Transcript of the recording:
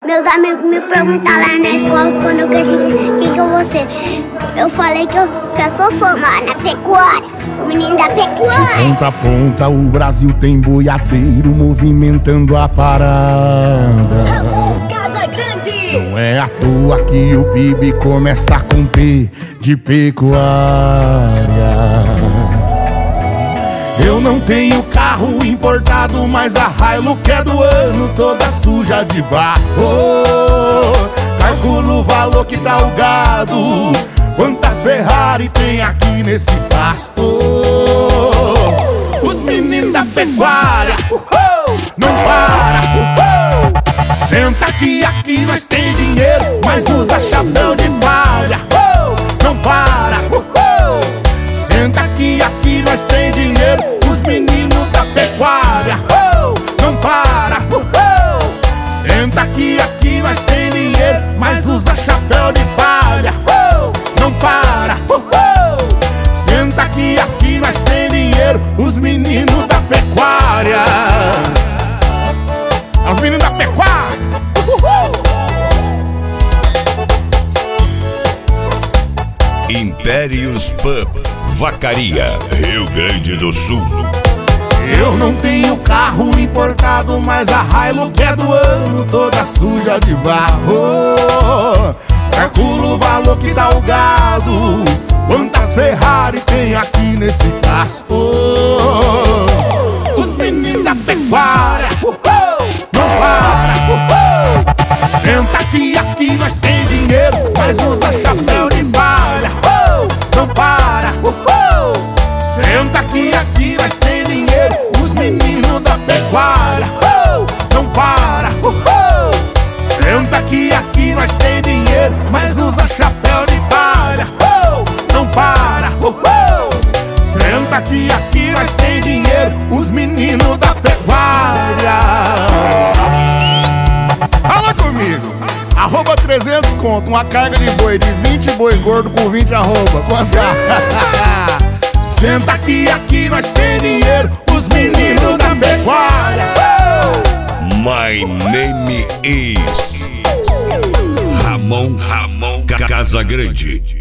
Meus amigos me perguntaram lá na escola quando eu cresci, quem que eu vou ser? Eu falei que eu sou formada na pecuária, o menino da pecuária. De ponta a ponta o Brasil tem boiadeiro movimentando a parada. Casa Grande! Não é à toa que o PIB começa com P de pecuária. Eu não tenho carro importado, mas a Hilux é do ano, toda suja de barro. Calculo o valor que dá o gado, quantas Ferrari tem aqui nesse pasto. Os meninos da pecuária, não para, senta aqui nós tem dinheiro, mas usa chapéu de palha. Não para, senta aqui nós tem dinheiro, os meninos da pecuária. Não para, senta aqui nós tem dinheiro, mas usa chapéu de palha. Não para, senta aqui nós tem dinheiro, os meninos da pecuária. É os meninos da pecuária. Impérios Pub, Vacaria, Rio Grande do Sul. Eu não tenho carro importado, mas a Hilux é do ano, toda suja de barro. Calculo o valor que dá o gado, quantas Ferrari tem aqui nesse pasto. Os meninos da pecuária, não para, senta aqui nós tem dinheiro, mas usa chapéu de palha. Não para, senta aqui nós tem dinheiro, os meninos da pecuária. Não para, senta aqui nós tem dinheiro, mas usa chapéu de palha. Não para, senta aqui nós tem dinheiro, os meninos da pecuária. Fala comigo! Arroba 300 conto, uma carga de boi de 20 boi gordo com 20 arroba. Quanto? Senta aqui nós tem dinheiro, os meninos da pecuária. My name is Ramon Casa Grande.